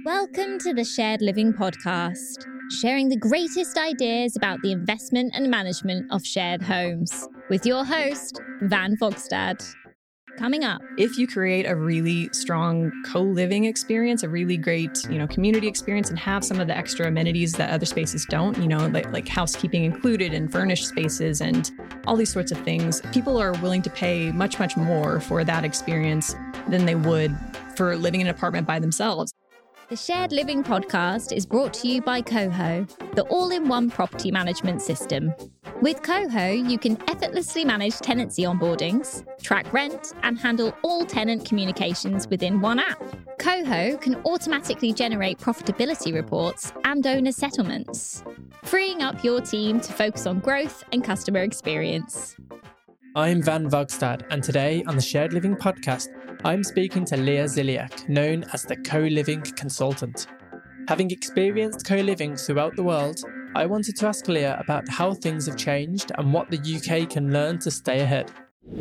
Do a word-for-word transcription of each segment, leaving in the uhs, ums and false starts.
Welcome to the Shared Living Podcast, sharing the greatest ideas about the investment and management of shared homes, with your host, Van Vogstad. Coming up. If you create a really strong co-living experience, a really great, you know, community experience, and have some of the extra amenities that other spaces don't, you know, like, like housekeeping included and furnished spaces and all these sorts of things, people are willing to pay much, much more for that experience than they would for living in an apartment by themselves. The Shared Living Podcast is brought to you by Coho, the all-in-one property management system. With Coho, you can effortlessly manage tenancy onboardings, track rent, and handle all tenant communications within one app. Coho can automatically generate profitability reports and owner settlements, freeing up your team to focus on growth and customer experience. I'm Van Vogstad, and today on the Shared Living Podcast, I'm speaking to Leah Ziliak, known as the Co-Living Consultant. Having experienced co-living throughout the world, I wanted to ask Leah about how things have changed and what the U K can learn to stay ahead.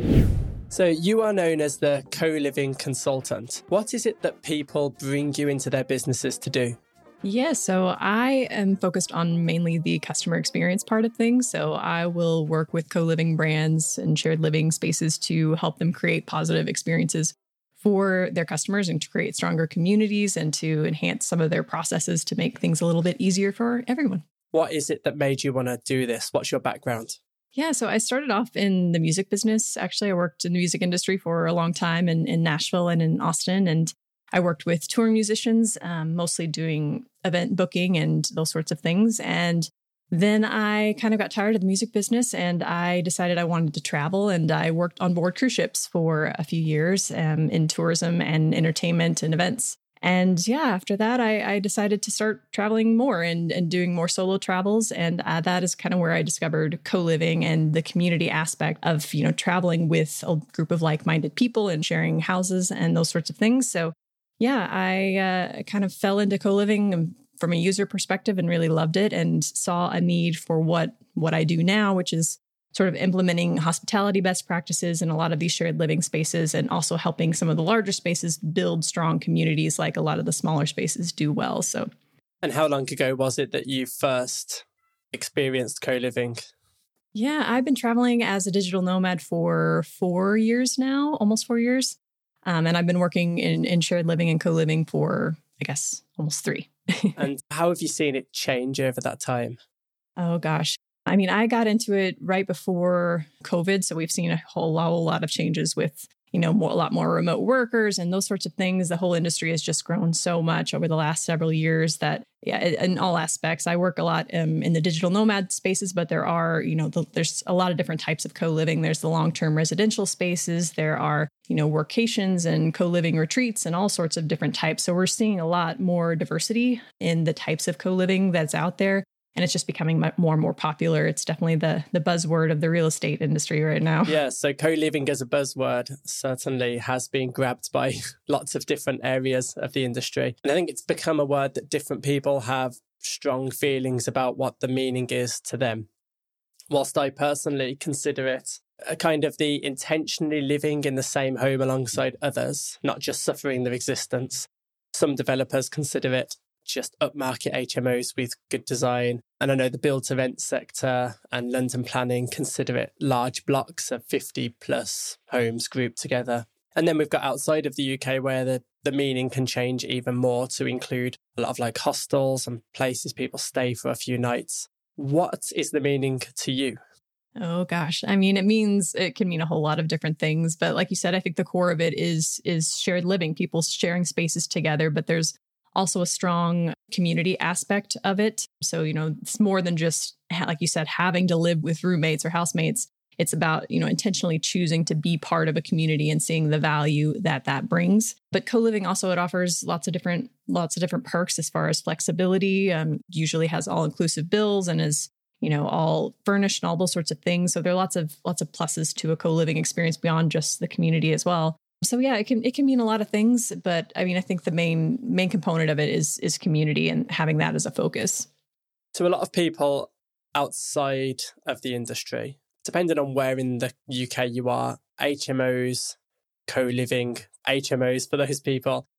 So you are known as the Co-Living Consultant. What is it that people bring you into their businesses to do? Yeah, so I am focused on mainly the customer experience part of things. So I will work with co-living brands and shared living spaces to help them create positive experiences for their customers and to create stronger communities and to enhance some of their processes to make things a little bit easier for everyone. What is it that made you want to do this? What's your background? Yeah, so I started off in the music business. Actually, I worked in the music industry for a long time in, in Nashville and in Austin. And I worked with touring musicians, um, mostly doing event booking and those sorts of things. And then I kind of got tired of the music business and I decided I wanted to travel. And I worked on board cruise ships for a few years um, in tourism and entertainment and events. And yeah, after that, I, I decided to start traveling more and, and doing more solo travels. And uh, that is kind of where I discovered co-living and the community aspect of, you know, traveling with a group of like-minded people and sharing houses and those sorts of things. So yeah, I uh, kind of fell into co-living from a user perspective and really loved it and saw a need for what, what I do now, which is sort of implementing hospitality best practices in a lot of these shared living spaces and also helping some of the larger spaces build strong communities like a lot of the smaller spaces do well. So, and how long ago was it that you first experienced co-living? Yeah, I've been traveling as a digital nomad for four years now, almost four years. Um, and I've been working in, in shared living and co-living for, I guess, almost three. And how have you seen it change over that time? Oh, gosh. I mean, I got into it right before COVID. So we've seen a whole, whole lot of changes with, you know, more, a lot more remote workers and those sorts of things. The whole industry has just grown so much over the last several years that, yeah, in all aspects, I work a lot um, in the digital nomad spaces, but there are, you know, the, there's a lot of different types of co-living. There's the long-term residential spaces. There are, you know, workations and co-living retreats and all sorts of different types. So we're seeing a lot more diversity in the types of co-living that's out there. And it's just becoming more and more popular. It's definitely the the buzzword of the real estate industry right now. Yeah, so co-living as a buzzword certainly has been grabbed by lots of different areas of the industry. And I think it's become a word that different people have strong feelings about what the meaning is to them. Whilst I personally consider it a kind of the intentionally living in the same home alongside others, not just suffering their existence. Some developers consider it just upmarket H M Os with good design. And I know the build to rent sector and London planning consider it large blocks of fifty plus homes grouped together. And then we've got outside of the U K where the, the meaning can change even more to include a lot of like hostels and places people stay for a few nights. What is the meaning to you? Oh, gosh. I mean, it means it can mean a whole lot of different things. But like you said, I think the core of it is is shared living, people sharing spaces together. But there's also a strong community aspect of it. So, you know, it's more than just, like you said, having to live with roommates or housemates. It's about, you know, intentionally choosing to be part of a community and seeing the value that that brings. But co-living also, it offers lots of different, lots of different perks as far as flexibility. Um, usually has all-inclusive bills and is, you know, all furnished and all those sorts of things. So there are lots of, lots of pluses to a co-living experience beyond just the community as well. So yeah, it can it can mean a lot of things, but I mean, I think the main main component of it is is community and having that as a focus. To a lot of people outside of the industry, depending on where in the U K you are, H M Os, co-living H M Os for those people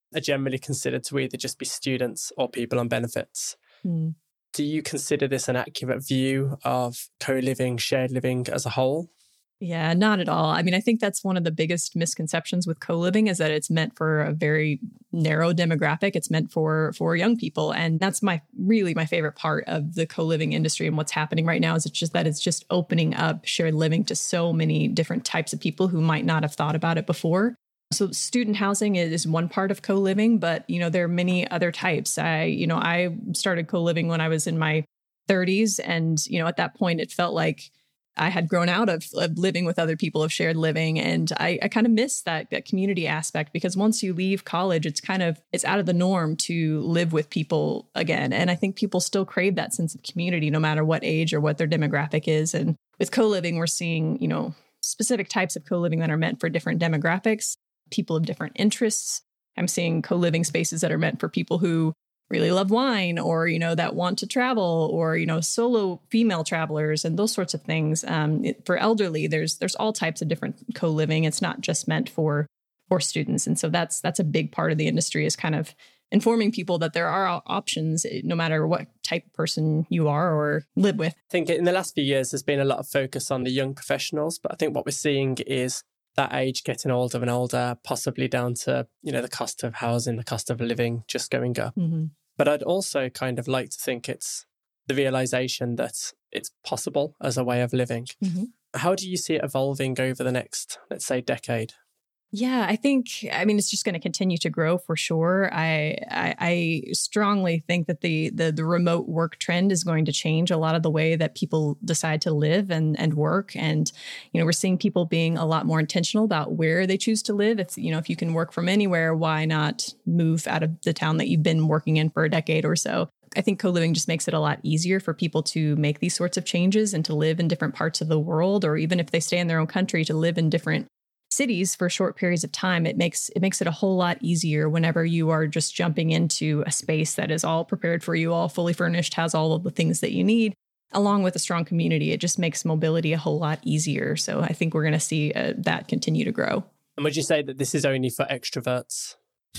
are generally considered to either just be students or people on benefits. Mm. Do you consider this an accurate view of co-living, shared living as a whole? Yeah, not at all. I mean, I think that's one of the biggest misconceptions with co-living is that it's meant for a very narrow demographic. It's meant for for young people. And that's my really my favorite part of the co-living industry and what's happening right now is it's just that it's just opening up shared living to so many different types of people who might not have thought about it before. So student housing is one part of co-living, but, you know, there are many other types. I, you know, I started co-living when I was in my thirties. And, you know, at that point, it felt like I had grown out of, of living with other people, of shared living. And I, I kind of miss that, that community aspect because once you leave college, it's kind of, it's out of the norm to live with people again. And I think people still crave that sense of community, no matter what age or what their demographic is. And with co-living, we're seeing, you know, specific types of co-living that are meant for different demographics, people of different interests. I'm seeing co-living spaces that are meant for people who really love wine or, you know, that want to travel or, you know, solo female travelers and those sorts of things. Um, it, for elderly, there's there's all types of different co-living. It's not just meant for for students. And so that's that's a big part of the industry is kind of informing people that there are options no matter what type of person you are or live with. I think in the last few years, there's been a lot of focus on the young professionals, but I think what we're seeing is that age getting older and older, possibly down to, you know, the cost of housing, the cost of living just going up. Mm-hmm. But I'd also kind of like to think it's the realization that it's possible as a way of living. Mm-hmm. How do you see it evolving over the next, let's say, decade? Yeah, I think, I mean, it's just going to continue to grow for sure. I, I I strongly think that the, the the remote work trend is going to change a lot of the way that people decide to live and, and work. And, you know, we're seeing people being a lot more intentional about where they choose to live. It's, you know, if you can work from anywhere, why not move out of the town that you've been working in for a decade or so? I think co-living just makes it a lot easier for people to make these sorts of changes and to live in different parts of the world, or even if they stay in their own country, to live in different cities for short periods of time. It makes it makes it a whole lot easier whenever you are just jumping into a space that is all prepared for you, all fully furnished, has all of the things that you need, along with a strong community. It just makes mobility a whole lot easier. So I think we're going to see uh, that continue to grow. And would you say that this is only for extroverts?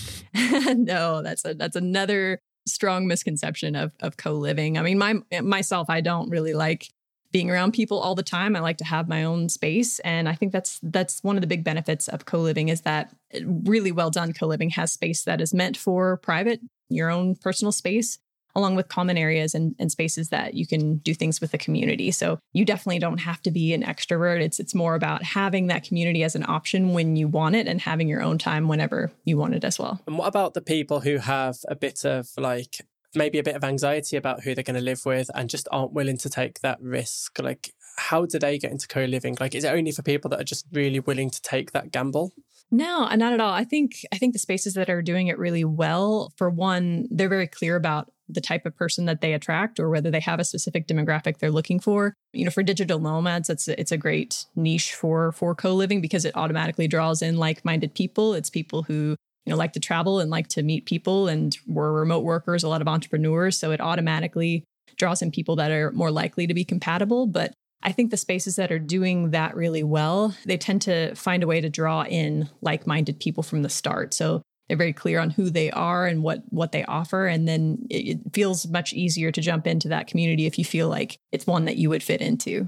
No, that's a, that's another strong misconception of of co-living. I mean, my myself, I don't really like being around people all the time. I like to have my own space. And I think that's that's one of the big benefits of co-living is that really well done co-living has space that is meant for private, your own personal space, along with common areas and, and spaces that you can do things with the community. So you definitely don't have to be an extrovert. It's it's more about having that community as an option when you want it and having your own time whenever you want it as well. And what about the people who have a bit of like maybe a bit of anxiety about who they're going to live with and just aren't willing to take that risk? Like, how do they get into co-living? Like, is it only for people that are just really willing to take that gamble? No, not at all. I think I think the spaces that are doing it really well, for one, they're very clear about the type of person that they attract or whether they have a specific demographic they're looking for. You know, for digital nomads, it's a, it's a great niche for for co-living because it automatically draws in like-minded people. It's people who, you know, like to travel and like to meet people, and we're remote workers, a lot of entrepreneurs. So it automatically draws in people that are more likely to be compatible. But I think the spaces that are doing that really well, they tend to find a way to draw in like-minded people from the start. So they're very clear on who they are and what, what they offer. And then it, it feels much easier to jump into that community if you feel like it's one that you would fit into.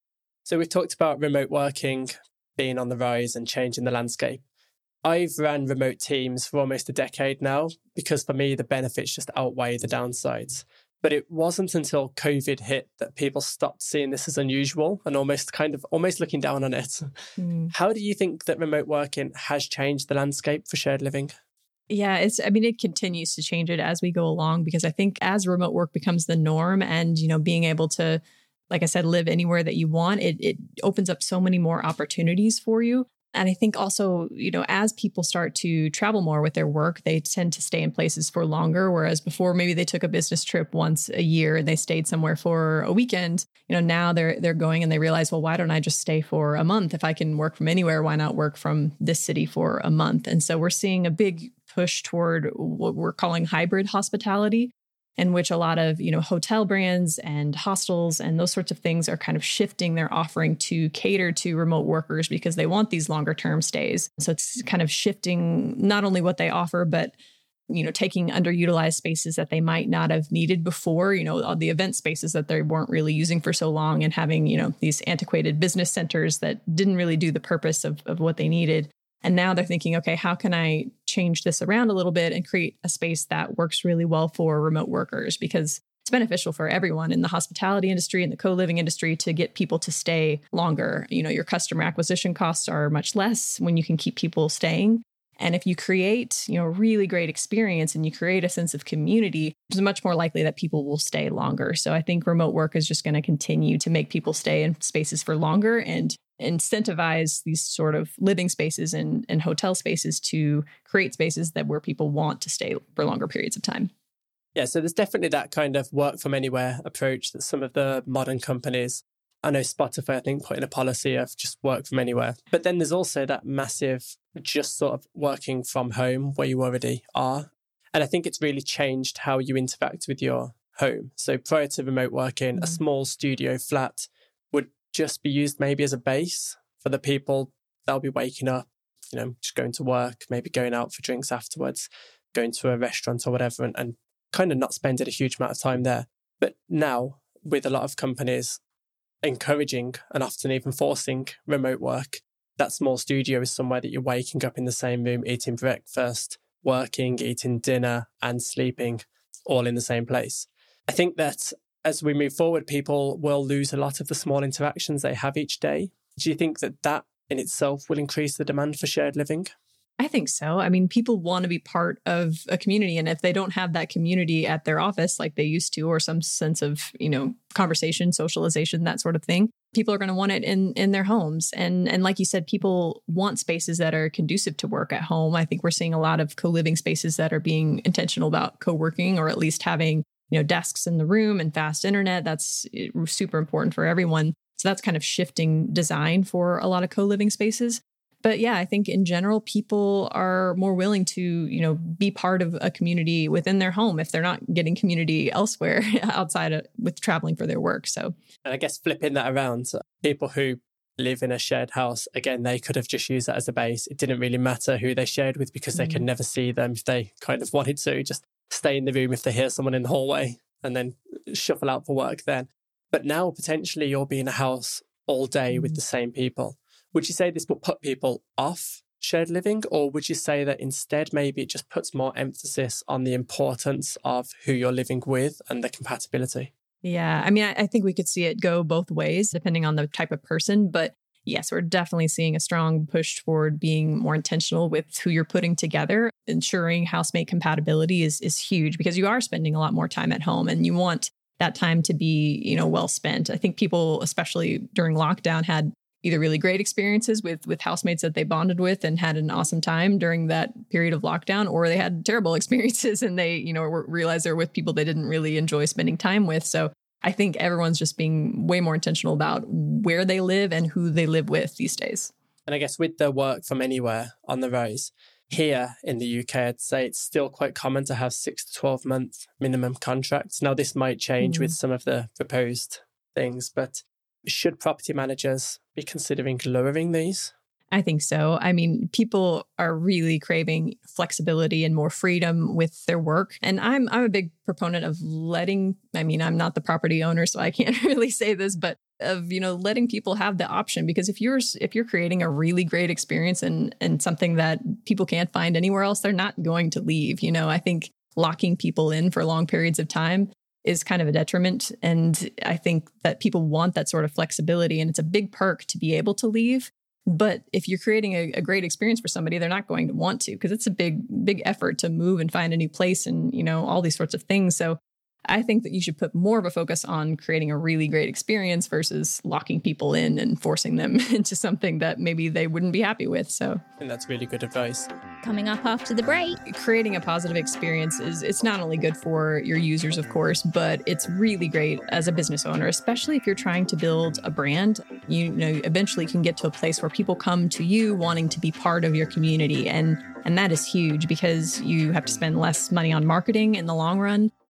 So we've talked about remote working being on the rise and changing the landscape. I've ran remote teams for almost a decade now because for me, the benefits just outweigh the downsides. But it wasn't until COVID hit that people stopped seeing this as unusual and almost kind of almost looking down on it. Mm. How do you think that remote working has changed the landscape for shared living? Yeah, it's, I mean, it continues to change it as we go along, because I think as remote work becomes the norm and, you know, being able to, like I said, live anywhere that you want, it, it opens up so many more opportunities for you. And I think also, you know, as people start to travel more with their work, they tend to stay in places for longer. Whereas before, maybe they took a business trip once a year and they stayed somewhere for a weekend. You know, now they're they're going and they realize, well, why don't I just stay for a month? If I can work from anywhere, why not work from this city for a month? And so we're seeing a big push toward what we're calling hybrid hospitality, in which a lot of, you know, hotel brands and hostels and those sorts of things are kind of shifting their offering to cater to remote workers because they want these longer term stays. So it's kind of shifting not only what they offer, but you know, taking underutilized spaces that they might not have needed before, you know, all the event spaces that they weren't really using for so long, and having, you know, these antiquated business centers that didn't really do the purpose of, of what they needed. And now they're thinking, okay, how can I change this around a little bit and create a space that works really well for remote workers? Because it's beneficial for everyone in the hospitality industry and the co-living industry to get people to stay longer. You know, your customer acquisition costs are much less when you can keep people staying. And if you create, you know, a really great experience and you create a sense of community, it's much more likely that people will stay longer. So I think remote work is just going to continue to make people stay in spaces for longer and incentivize these sort of living spaces and, and hotel spaces to create spaces that where people want to stay for longer periods of time. Yeah, so there's definitely that kind of work from anywhere approach that some of the modern companies, I know Spotify, I think, put in a policy of just work from anywhere. But then there's also that massive just sort of working from home where you already are. And I think it's really changed how you interact with your home. So prior to remote working, mm-hmm. a small studio flat would just be used maybe as a base for the people that'll be waking up, you know, just going to work, maybe going out for drinks afterwards, going to a restaurant or whatever, and, and kind of not spending a huge amount of time there. But now, with a lot of companies encouraging and often even forcing remote work, that small studio is somewhere that you're waking up in the same room, eating breakfast, working, eating dinner, and sleeping all in the same place. I think that as we move forward, people will lose a lot of the small interactions they have each day. Do you think that that in itself will increase the demand for shared living? I think so. I mean, people want to be part of a community. And if they don't have that community at their office like they used to, or some sense of, you know, conversation, socialization, that sort of thing, people are going to want it in, in their homes. And, and like you said, people want spaces that are conducive to work at home. I think we're seeing a lot of co-living spaces that are being intentional about co-working, or at least having, you know, desks in the room and fast internet. That's super important for everyone. So that's kind of shifting design for a lot of co-living spaces. But yeah, I think in general, people are more willing to, you know, be part of a community within their home if they're not getting community elsewhere outside of with traveling for their work. So, and I guess flipping that around, people who live in a shared house, again, they could have just used that as a base. It didn't really matter who they shared with because they mm. could never see them if they kind of wanted to. Just stay in the room if they hear someone in the hallway and then shuffle out for work then. But now potentially you'll be in a house all day mm. with the same people. Would you say this will put people off shared living, or would you say that instead maybe it just puts more emphasis on the importance of who you're living with and the compatibility? Yeah, I mean, I, I think we could see it go both ways depending on the type of person. But yes, we're definitely seeing a strong push toward being more intentional with who you're putting together. Ensuring housemate compatibility is is huge because you are spending a lot more time at home and you want that time to be, you know, well spent. I think people, especially during lockdown, had either really great experiences with with housemates that they bonded with and had an awesome time during that period of lockdown, or they had terrible experiences and they, you know, realized they're with people they didn't really enjoy spending time with. So I think everyone's just being way more intentional about where they live and who they live with these days. And I guess with the work from anywhere on the rise, here in the U K, I'd say it's still quite common to have six to twelve month minimum contracts. Now, this might change mm. with some of the proposed things, but should property managers be considering lowering these? I think so. I mean, people are really craving flexibility and more freedom with their work. And I'm I'm a big proponent of letting, I mean, I'm not the property owner, so I can't really say this, but of, you know, letting people have the option. Because if you're if you're creating a really great experience and and something that people can't find anywhere else, they're not going to leave. You know, I think locking people in for long periods of time is kind of a detriment. And I think that people want that sort of flexibility. And it's a big perk to be able to leave. But if you're creating a, a great experience for somebody, they're not going to want to, because it's a big, big effort to move and find a new place and, you know, all these sorts of things. So I think that you should put more of a focus on creating a really great experience versus locking people in and forcing them into something that maybe they wouldn't be happy with. So I think that's really good advice. Coming up after the break. Creating a positive experience is, it's not only good for your users, of course, but it's really great as a business owner, especially if you're trying to build a brand. You know, eventually can get to a place where people come to you wanting to be part of your community. And, and that is huge because you have to spend less money on marketing in the long run.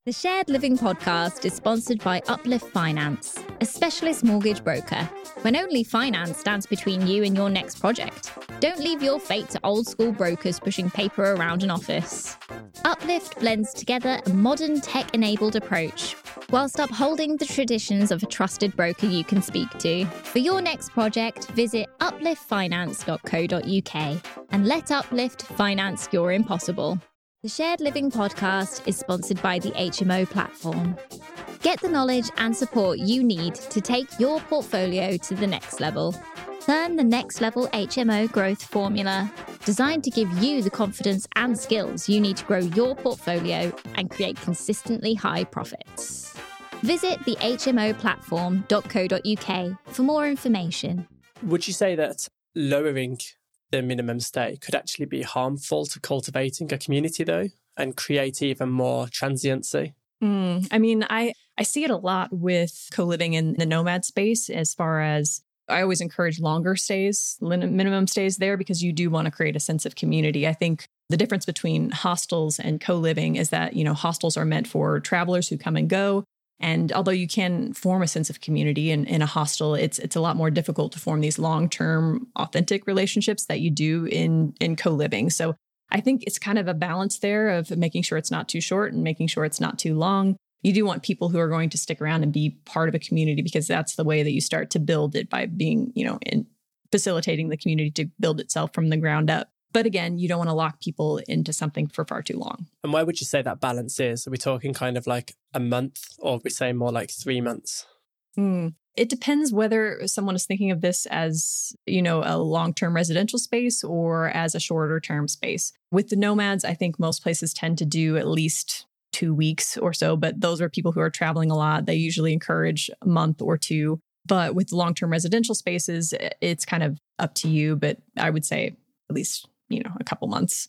The Shared Living podcast is sponsored by Uplift Finance, a specialist mortgage broker. When only finance stands between you and your next project, don't leave your fate to old school brokers pushing paper around an office. Uplift blends together a modern tech-enabled approach whilst upholding the traditions of a trusted broker you can speak to. For your next project, visit uplift finance dot co dot uk and let Uplift finance your impossible. The Shared Living podcast is sponsored by the H M O platform. Get the knowledge and support you need to take your portfolio to the next level. Learn the Next Level H M O Growth Formula, designed to give you the confidence and skills you need to grow your portfolio and create consistently high profits. Visit the h m o platform dot co dot uk for more information. Would you say that lowering the minimum stay could actually be harmful to cultivating a community, though, and create even more transiency? Mm, I mean, I, I see it a lot with co-living in the nomad space, as far as I always encourage longer stays, minimum stays there, because you do want to create a sense of community. I think the difference between hostels and co-living is that, you know, hostels are meant for travelers who come and go. And although you can form a sense of community in, in a hostel, it's it's a lot more difficult to form these long-term, authentic relationships that you do in, in co-living. So I think it's kind of a balance there of making sure it's not too short and making sure it's not too long. You do want people who are going to stick around and be part of a community, because that's the way that you start to build it, by being, you know, in facilitating the community to build itself from the ground up. But again, you don't want to lock people into something for far too long. And where would you say that balance is? Are we talking kind of like a month, or are we saying more like three months? Mm. It depends whether someone is thinking of this as, you know, a long-term residential space or as a shorter term space. With the nomads, I think most places tend to do at least two weeks or so, but those are people who are traveling a lot. They usually encourage a month or two. But with long-term residential spaces, it's kind of up to you. But I would say at least, you know, a couple months.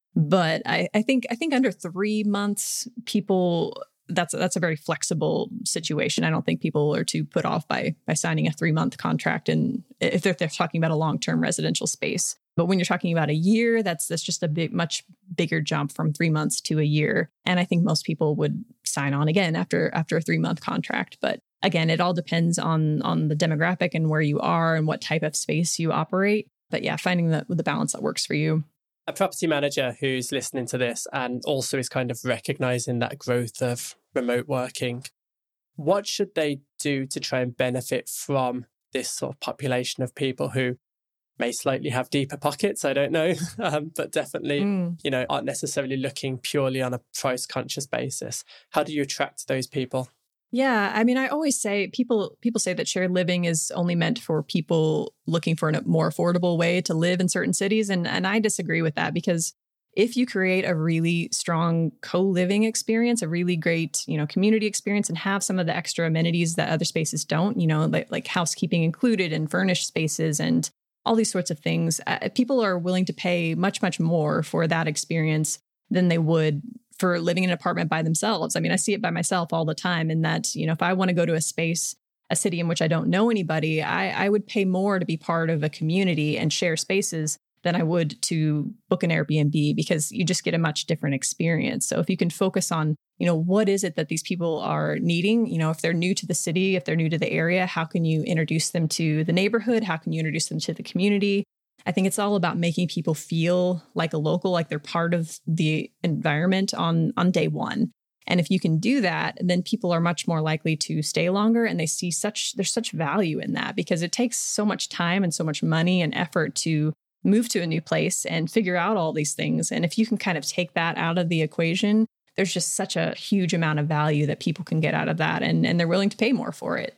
But I, I think I think under three months, people, that's that's a very flexible situation. I don't think people are too put off by by signing a three month contract, and if they're, if they're talking about a long term residential space. But when you're talking about a year, that's that's just a big, much bigger jump from three months to a year. And I think most people would sign on again after after a three month contract. But again, it all depends on on the demographic and where you are and what type of space you operate. But yeah, finding the the balance that works for you. A property manager who's listening to this and also is kind of recognizing that growth of remote working, what should they do to try and benefit from this sort of population of people who may slightly have deeper pockets? I don't know, um, but definitely, mm. you know, aren't necessarily looking purely on a price conscious basis. How do you attract those people? Yeah, I mean, I always say people people say that shared living is only meant for people looking for a more affordable way to live in certain cities. And, and I disagree with that, because if you create a really strong co-living experience, a really great, you know, community experience, and have some of the extra amenities that other spaces don't, you know, like, like housekeeping included and furnished spaces and all these sorts of things, uh, people are willing to pay much, much more for that experience than they would for living in an apartment by themselves. I mean, I see it by myself all the time, in that, you know, if I want to go to a space, a city in which I don't know anybody, I, I would pay more to be part of a community and share spaces than I would to book an Airbnb, because you just get a much different experience. So if you can focus on, you know, what is it that these people are needing? You know, if they're new to the city, if they're new to the area, how can you introduce them to the neighborhood? How can you introduce them to the community? I think it's all about making people feel like a local, like they're part of the environment on, on day one. And if you can do that, then people are much more likely to stay longer, and they see such, there's such value in that, because it takes so much time and so much money and effort to move to a new place and figure out all these things. And if you can kind of take that out of the equation, there's just such a huge amount of value that people can get out of that, and, and they're willing to pay more for it.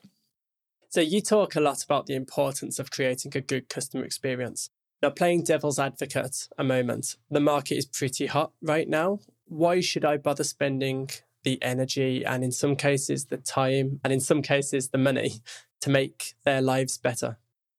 So you talk a lot about the importance of creating a good customer experience. Now, playing devil's advocate a moment, the market is pretty hot right now. Why should I bother spending the energy and in some cases the time and in some cases the money to make their lives better?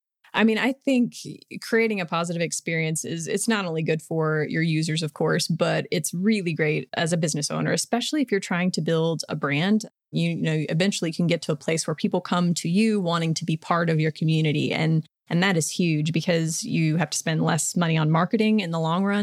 I mean, I think creating a positive experience is, it's not only good for your users, of course, but it's really great as a business owner, especially if you're trying to build a brand. You, you know, eventually can get to a place where people come to you wanting to be part of your community. And, and that is huge, because you have to spend less money on marketing in the long run.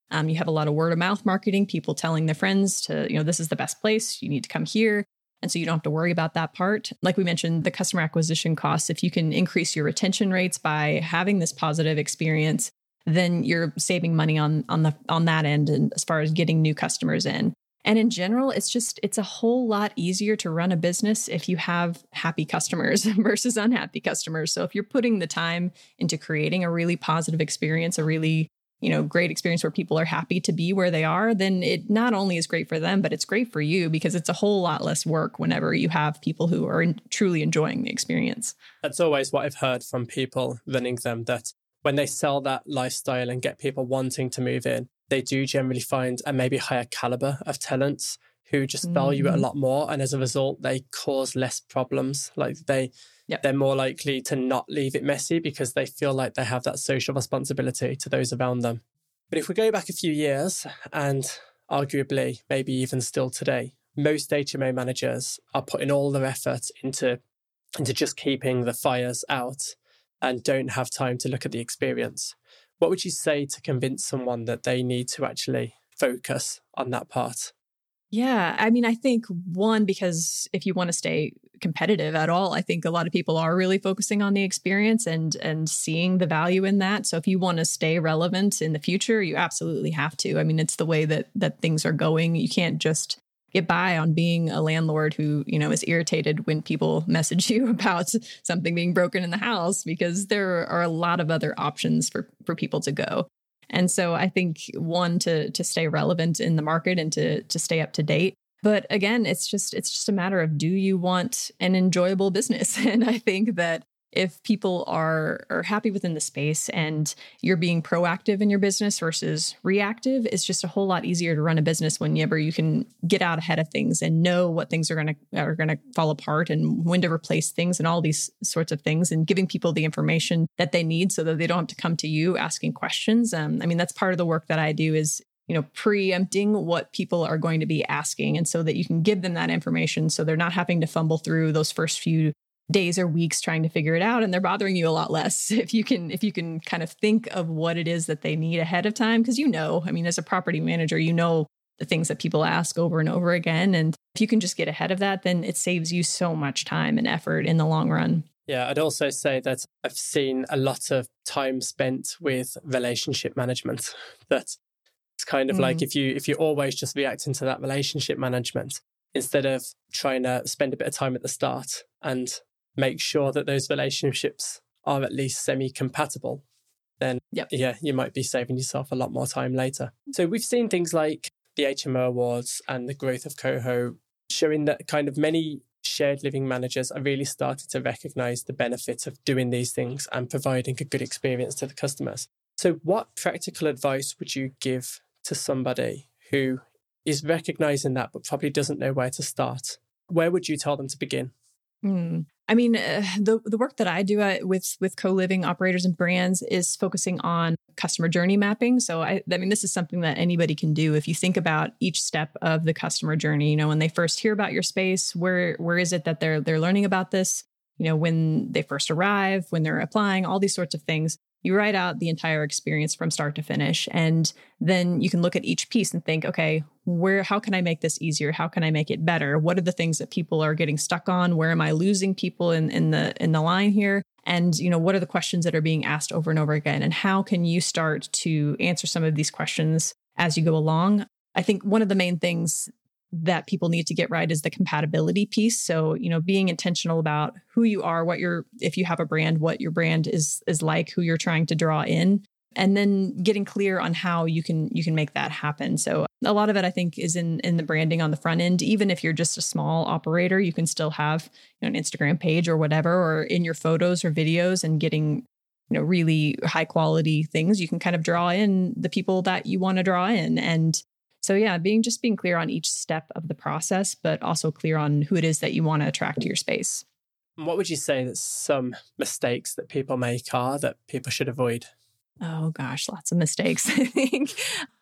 Um, you have a lot of word of mouth marketing, people telling their friends to, you know, this is the best place, you need to come here. And so you don't have to worry about that part. Like we mentioned, the customer acquisition costs, if you can increase your retention rates by having this positive experience, then you're saving money on, on the on that end and as far as getting new customers in. And in general, it's just, it's a whole lot easier to run a business if you have happy customers versus unhappy customers. So if you're putting the time into creating a really positive experience, a really, you know, great experience where people are happy to be where they are, then it not only is great for them, but it's great for you because it's a whole lot less work whenever you have people who are in, truly enjoying the experience. That's always what I've heard from people running them, that when they sell that lifestyle and get people wanting to move in, they do generally find a maybe higher caliber of tenants who just mm-hmm. value it a lot more. And as a result, they cause less problems. Like they, yep. they're more likely to not leave it messy because they feel like they have that social responsibility to those around them. But if we go back a few years, and arguably maybe even still today, most H M O managers are putting all their effort into, into just keeping the fires out and don't have time to look at the experience. What would you say to convince someone that they need to actually focus on that part? Yeah, I mean, I think one, because if you want to stay competitive at all, I think a lot of people are really focusing on the experience and and seeing the value in that. So if you want to stay relevant in the future, you absolutely have to. I mean, it's the way that that things are going. You can't just get by on being a landlord who, you know, is irritated when people message you about something being broken in the house, because there are a lot of other options for, for people to go. And so I think one, to to stay relevant in the market and to to stay up to date. But again, it's just it's just a matter of, do you want an enjoyable business? And I think that if people are are happy within the space and you're being proactive in your business versus reactive, it's just a whole lot easier to run a business whenever you can get out ahead of things and know what things are going to are going to fall apart and when to replace things and all these sorts of things, and giving people the information that they need so that they don't have to come to you asking questions. Um, I mean, that's part of the work that I do is, you know, preempting what people are going to be asking, and so that you can give them that information so they're not having to fumble through those first few days or weeks trying to figure it out, and they're bothering you a lot less if you can if you can kind of think of what it is that they need ahead of time. Because, you know, I mean, as a property manager, you know the things that people ask over and over again, and if you can just get ahead of that, then it saves you so much time and effort in the long run. Yeah, I'd also say that I've seen a lot of time spent with relationship management. That it's kind of mm. like if you if you're always just reacting to that relationship management instead of trying to spend a bit of time at the start and make sure that those relationships are at least semi-compatible, then yep. yeah, you might be saving yourself a lot more time later. So we've seen things like the H M O Awards and the growth of Coho showing that kind of many shared living managers are really starting to recognise the benefit of doing these things and providing a good experience to the customers. So what practical advice would you give to somebody who is recognising that but probably doesn't know where to start? Where would you tell them to begin? Mm. I mean, uh, the the work that I do uh, with with co-living operators and brands is focusing on customer journey mapping. So I, I mean, this is something that anybody can do. If you think about each step of the customer journey, you know, when they first hear about your space, where where is it that they're they're learning about this? You know, when they first arrive, when they're applying, all these sorts of things. You write out the entire experience from start to finish. And then you can look at each piece and think, okay, where, how can I make this easier? How can I make it better? What are the things that people are getting stuck on? Where am I losing people in, in the, in the line here? And, you know, what are the questions that are being asked over and over again? And how can you start to answer some of these questions as you go along? I think one of the main things that people need to get right is the compatibility piece. So, you know, being intentional about who you are, what your, if you have a brand, what your brand is, is like, who you're trying to draw in, and then getting clear on how you can, you can make that happen. So a lot of it, I think, is in, in the branding on the front end. Even if you're just a small operator, you can still have, you know, an Instagram page or whatever, or in your photos or videos, and getting, you know, really high quality things. You can kind of draw in the people that you want to draw in. And so, yeah, being just being clear on each step of the process, but also clear on who it is that you want to attract to your space. What would you say that some mistakes that people make are that people should avoid? Oh, gosh, lots of mistakes, I think.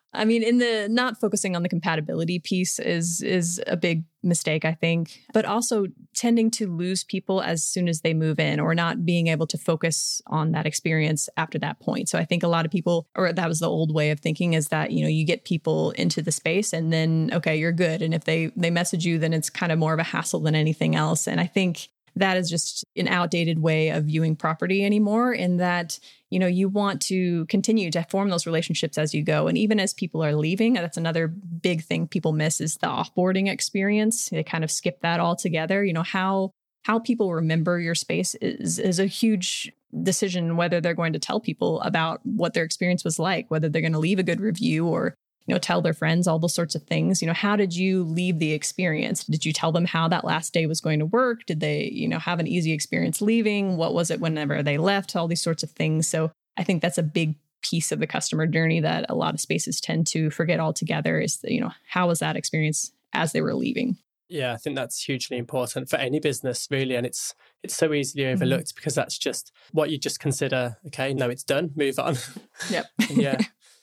I mean, in the not focusing on the compatibility piece is is a big mistake, I think, but also tending to lose people as soon as they move in or not being able to focus on that experience after that point. So I think a lot of people, or that was the old way of thinking, is that, you know, you get people into the space and then, okay, you're good. And if they they message you, then it's kind of more of a hassle than anything else. And I think that is just an outdated way of viewing property anymore, in that, you know, you want to continue to form those relationships as you go. And even as people are leaving, that's another big thing people miss, is the offboarding experience. They kind of skip that altogether. You know, how how people remember your space is, is a huge decision, whether they're going to tell people about what their experience was like, whether they're going to leave a good review or, you know, tell their friends, all those sorts of things. You know, how did you leave the experience? Did you tell them how that last day was going to work? Did they, you know, have an easy experience leaving? What was it whenever they left? All these sorts of things. So I think that's a big piece of the customer journey that a lot of spaces tend to forget altogether, is, you know, how was that experience as they were leaving? Yeah, I think that's hugely important for any business, really. And it's it's so easily overlooked mm-hmm. because that's just what you just consider, okay, no, it's done, move on. Yep. Yeah.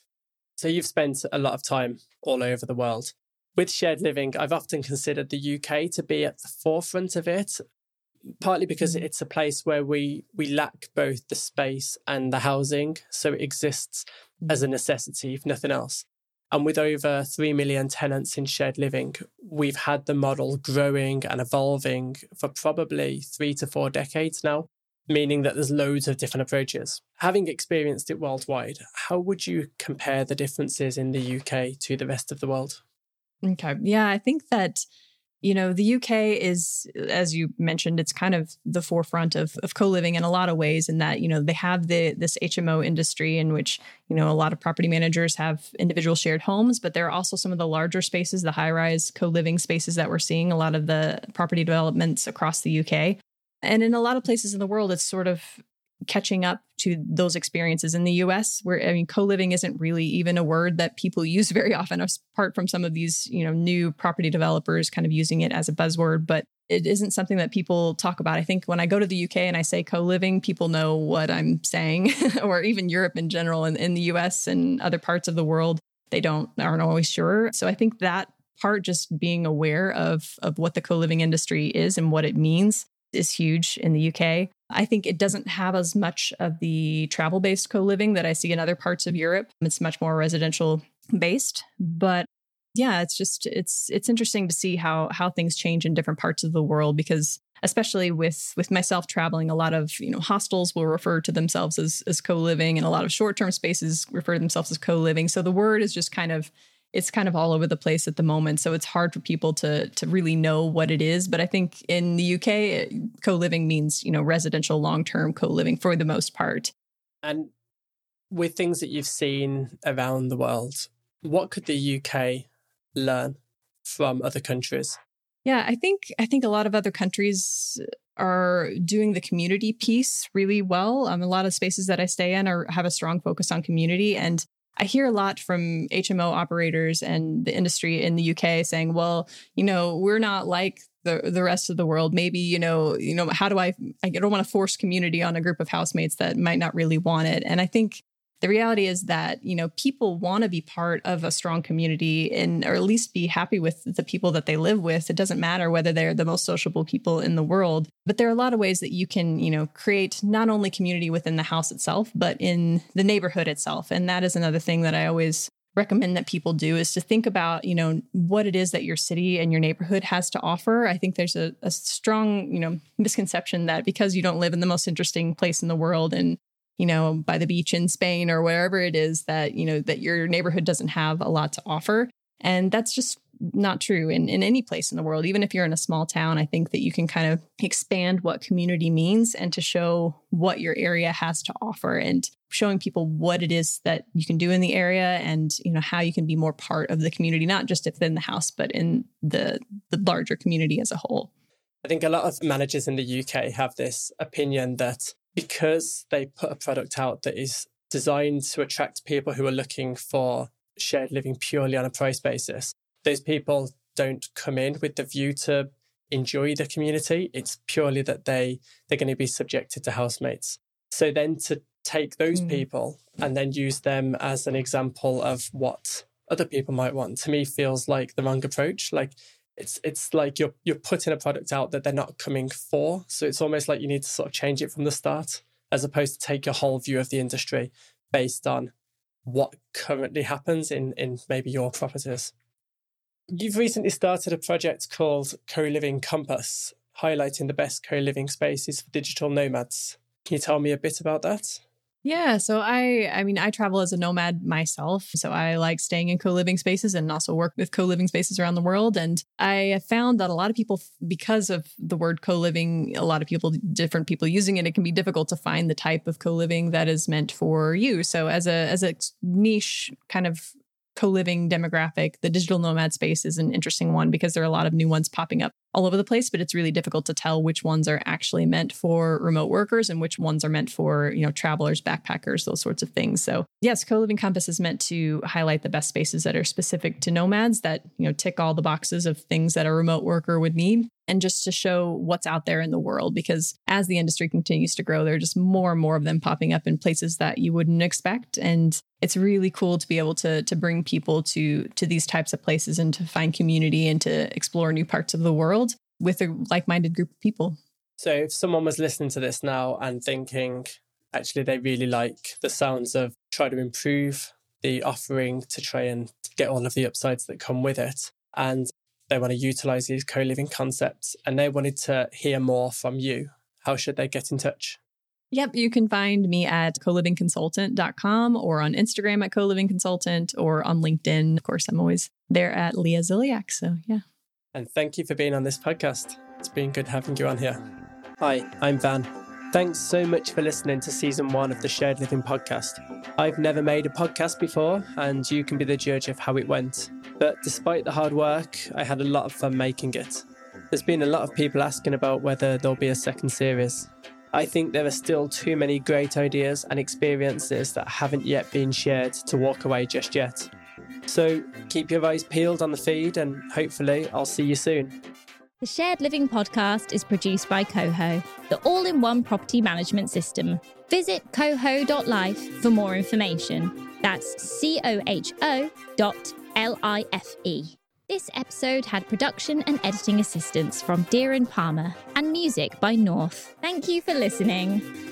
So you've spent a lot of time all over the world. With shared living, I've often considered the U K to be at the forefront of it, partly because it's a place where we we lack both the space and the housing. So it exists as a necessity, if nothing else. And with over three million tenants in shared living, we've had the model growing and evolving for probably three to four decades now, meaning that there's loads of different approaches. Having experienced it worldwide, how would you compare the differences in the U K to the rest of the world? Okay. Yeah, I think that, you know, the U K is, as you mentioned, it's kind of the forefront of, of co-living in a lot of ways, in that, you know, they have the this H M O industry in which, you know, a lot of property managers have individual shared homes, but there are also some of the larger spaces, the high-rise co-living spaces that we're seeing, a lot of the property developments across the U K. And in a lot of places in the world, it's sort of catching up to those experiences. In the U S, where, I mean, co-living isn't really even a word that people use very often, apart from some of these, you know, new property developers kind of using it as a buzzword, but it isn't something that people talk about. I think when I go to the U K and I say co-living, people know what I'm saying, or even Europe in general. And in the U S and other parts of the world, they don't, aren't always sure. So I think that part, just being aware of, of what the co-living industry is and what it means, is huge in the U K. I think it doesn't have as much of the travel-based co-living that I see in other parts of Europe. It's much more residential based. But yeah, it's just, it's it's interesting to see how how things change in different parts of the world, because especially with with myself traveling, a lot of, you know, hostels will refer to themselves as, as co-living, and a lot of short-term spaces refer to themselves as co-living. So the word is just kind of, it's kind of all over the place at the moment. So it's hard for people to to really know what it is. But I think in the U K, co-living means, you know, residential long-term co-living for the most part. And with things that you've seen around the world, what could the U K learn from other countries? Yeah, I think I think a lot of other countries are doing the community piece really well. Um, a lot of spaces that I stay in are have a strong focus on community. And I hear a lot from H M O operators and the industry in the U K saying, well, you know, we're not like the the rest of the world. Maybe, you know, you know, how do I, I don't want to force community on a group of housemates that might not really want it. And I think the reality is that, you know, people want to be part of a strong community, and or at least be happy with the people that they live with. It doesn't matter whether they're the most sociable people in the world, but there are a lot of ways that you can, you know, create not only community within the house itself, but in the neighborhood itself. And that is another thing that I always recommend that people do, is to think about, you know, what it is that your city and your neighborhood has to offer. I think there's a, a strong, you know, misconception that because you don't live in the most interesting place in the world, and you know, by the beach in Spain or wherever it is, that, you know, that your neighborhood doesn't have a lot to offer. And that's just not true in, in any place in the world. Even if you're in a small town, I think that you can kind of expand what community means, and to show what your area has to offer, and showing people what it is that you can do in the area, and, you know, how you can be more part of the community, not just within the house, but in the, the larger community as a whole. I think a lot of managers in the U K have this opinion that because they put a product out that is designed to attract people who are looking for shared living purely on a price basis, those people don't come in with the view to enjoy the community. It's purely that they, they're going to be subjected to housemates. So then to take those mm. people and then use them as an example of what other people might want, to me feels like the wrong approach. Like it's it's like you're you're putting a product out that they're not coming for. So it's almost like you need to sort of change it from the start, as opposed to take your whole view of the industry based on what currently happens in, in maybe your properties. You've recently started a project called Co-Living Compass, highlighting the best co-living spaces for digital nomads. Can you tell me a bit about that? Yeah, so I I mean, I travel as a nomad myself. So I like staying in co-living spaces and also work with co-living spaces around the world. And I have found that a lot of people, because of the word co-living, a lot of people, different people using it, it can be difficult to find the type of co-living that is meant for you. So as a as a niche kind of co-living demographic, the digital nomad space is an interesting one because there are a lot of new ones popping up all over the place, but it's really difficult to tell which ones are actually meant for remote workers and which ones are meant for, you know, travelers, backpackers, those sorts of things. So yes, Co-Living Compass is meant to highlight the best spaces that are specific to nomads that, you know, tick all the boxes of things that a remote worker would need, and just to show what's out there in the world. Because as the industry continues to grow, there are just more and more of them popping up in places that you wouldn't expect. And it's really cool to be able to to bring people to to these types of places and to find community and to explore new parts of the world with a like-minded group of people. So if someone was listening to this now and thinking, actually, they really like the sounds of try to improve the offering to try and get all of the upsides that come with it, and they want to utilize these co-living concepts and they wanted to hear more from you, how should they get in touch? Yep, you can find me at co living consultant dot com or on Instagram at co-living consultant or on LinkedIn. Of course, I'm always there at Leah Ziliak. So yeah. And thank you for being on this podcast. It's been good having you on here. Hi, I'm Van. Thanks so much for listening to season one of the Shared Living podcast. I've never made a podcast before, and you can be the judge of how it went. But despite the hard work, I had a lot of fun making it. There's been a lot of people asking about whether there'll be a second series. I think there are still too many great ideas and experiences that haven't yet been shared to walk away just yet. So keep your eyes peeled on the feed, and hopefully I'll see you soon. The Shared Living podcast is produced by Coho, the all-in-one property management system. Visit coho dot life for more information. That's C O H O dot L I F E. This episode had production and editing assistance from Deeran Palmer and music by North. Thank you for listening.